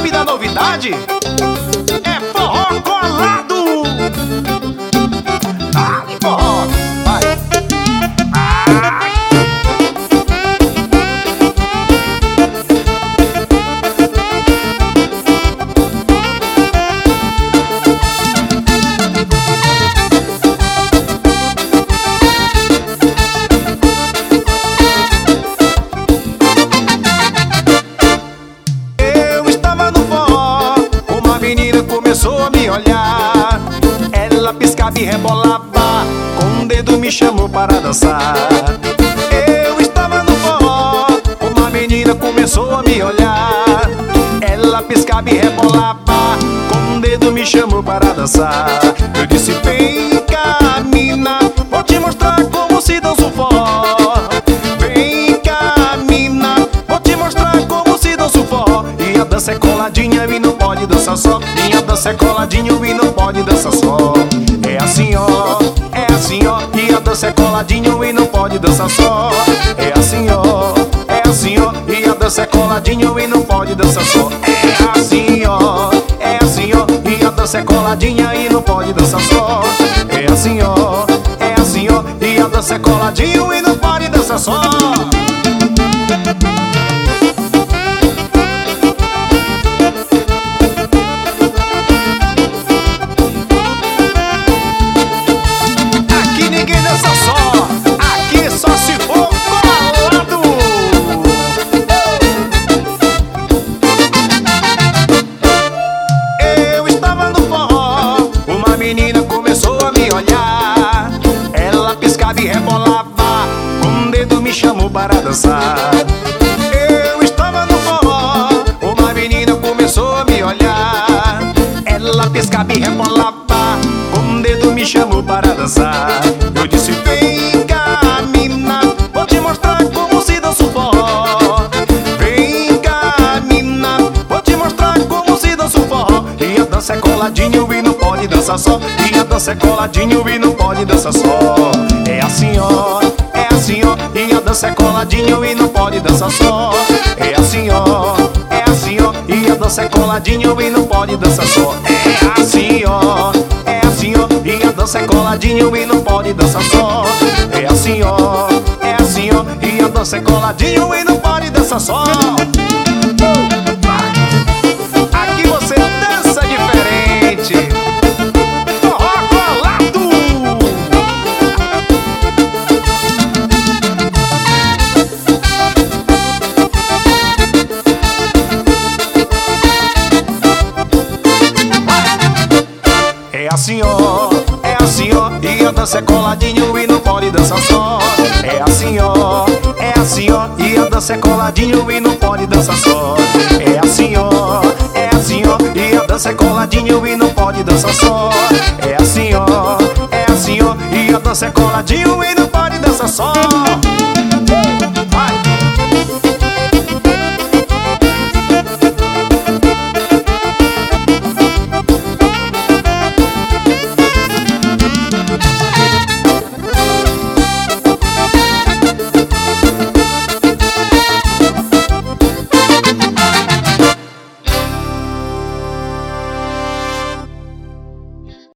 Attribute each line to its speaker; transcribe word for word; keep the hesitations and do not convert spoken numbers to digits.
Speaker 1: sabe da novidade? É forró colado. Dale forró, vai. Ai.
Speaker 2: Começou a me olhar, ela piscava e rebolava, com o dedo me chamou para dançar. Eu estava no forró, uma menina começou a me olhar, ela piscava e rebolava, com o dedo me chamou para dançar. Eu disse: vem cá, mina, vou te mostrar como se dança o forró. Vem cá, mina, vou te mostrar como se dança o forró. E a dança é coladinha e não pode dançar só. Minha dança é coladinho e não pode dançar só. É assim ó, é assim ó. E a dança é coladinho e não pode dançar só. É assim ó, é assim ó. E a dança é coladinho e não pode dançar só. É assim ó, é assim ó. E a dança é coladinha e não pode dançar só. É assim ó, é assim ó. E a dança é coladinho e não pode dançar só. Menina começou a me olhar, ela piscava e rebolava, com o dedo me chamou para dançar. Eu estava no forró, uma menina começou a me olhar, ela piscava e rebolava, com o dedo me chamou para dançar. Eu disse: vem cá, mina, vou te mostrar como se dança o forró. Vem cá, mina, vou te mostrar como se dança o forró. E a dança é coladinho e não pode dançar só. E a dança é coladinho e não pode dançar só. É assim ó, é assim ó. E a dança é coladinho e não pode dançar só. É assim ó, é assim ó. E a dança é coladinho e não pode dançar só. É assim ó, é assim ó. E a dança é coladinho e não pode dançar só. É assim ó, é assim ó. E a dança é coladinho e não pode dançar só. Aqui você dança diferente. É assim ó, é assim ó. E a dança é coladinho e não pode dançar só. É assim ó, é assim ó. E a dança é coladinho e não pode dançar só. É assim ó, é assim ó. E a dança é coladinho e não pode dançar só. É assim ó, é assim ó. E a dança é coladinho e não pode dançar só.